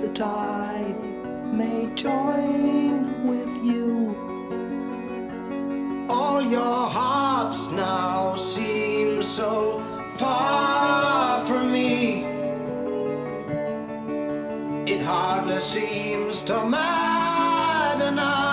that I may join with you. All your hearts now seem so far from me. It hardly seems to matter now.